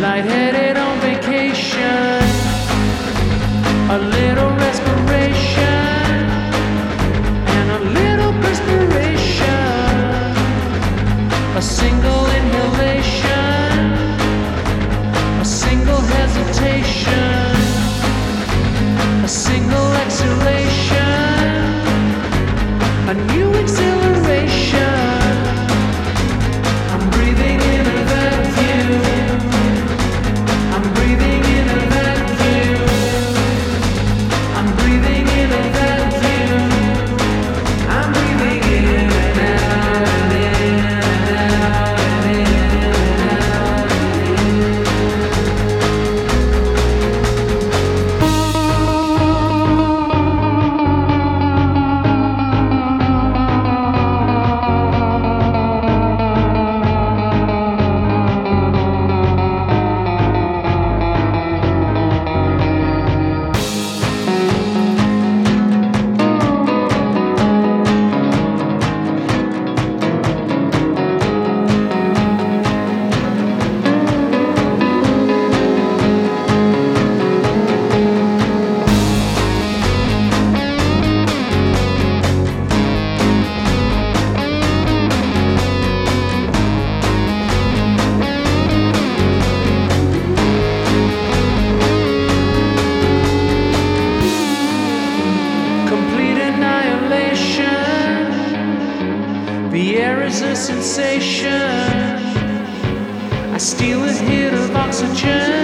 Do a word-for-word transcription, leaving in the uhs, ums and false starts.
Lightheaded on vacation, a little respiration, and a little perspiration, a single inhalation, a single hesitation, a single exhalation, a new exhilaration. I'm breathing in a vacuum. I'm breathing in a vacuum. I'm breathing in a vacuum. I'm breathing in and out and in and out and in and out the air is a sensation. I steal a hit of oxygen.